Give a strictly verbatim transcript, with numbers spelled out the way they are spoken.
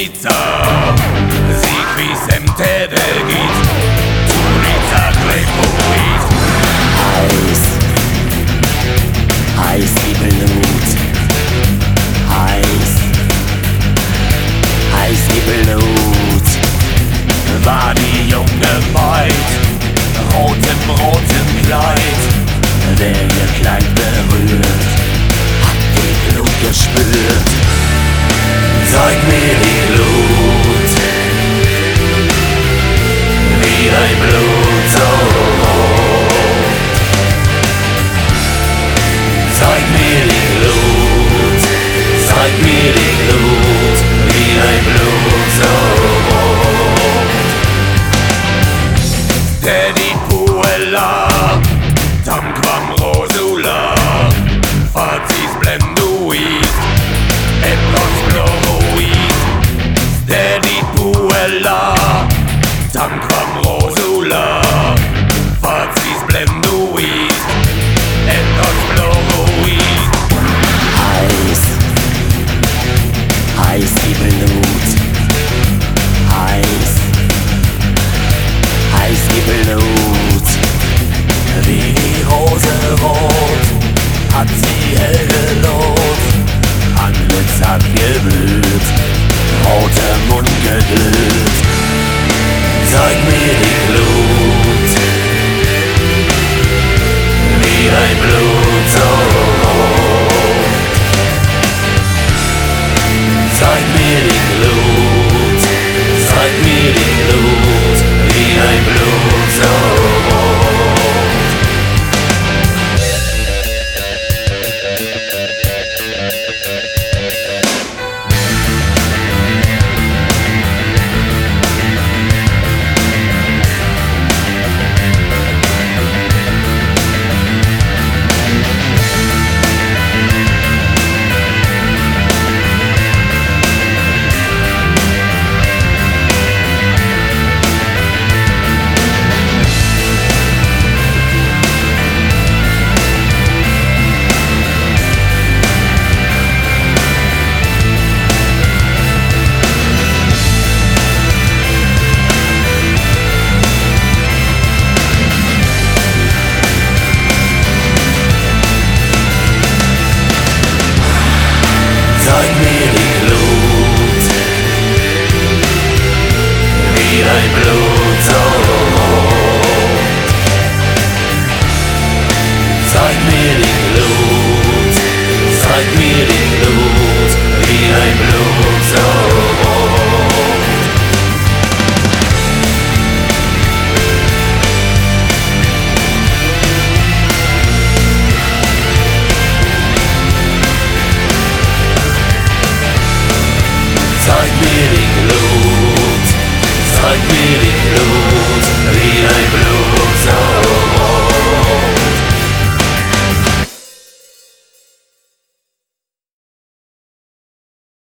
Turica, Sieg wie Semte Begit, Turica Glebuit. Heiß, heiß wie Blut, heiß, heiß wie Blut, War die junge Maid, rot im roten Kleid, wer ihr Kleid berührt, hat die Glut gespürt. Zeig mir die Glut, wie dein Blut so rot. Zeig mir die Glut, zeig mir die Glut, wie dein Blut so rot. Teddy Puella, Tamquam Rosula, Fazis Blenduit, Eplos Bloroid. Teddy Puella, Tamquam Rosula, Fazis Blenduit, Eplos Bloroid. Heiß, heiß wie Blut, heiß, heiß wie Blut, Wie die Rose rot, hat sie hell gelot, Antlitz hat geblüht, roter Mund geglüht. Zeig mir die